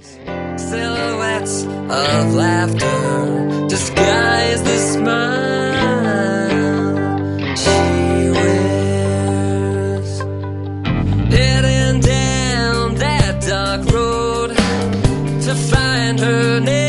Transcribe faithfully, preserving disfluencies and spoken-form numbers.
Silhouettes of laughter disguise the smile she wears. Heading down that dark road to find her name.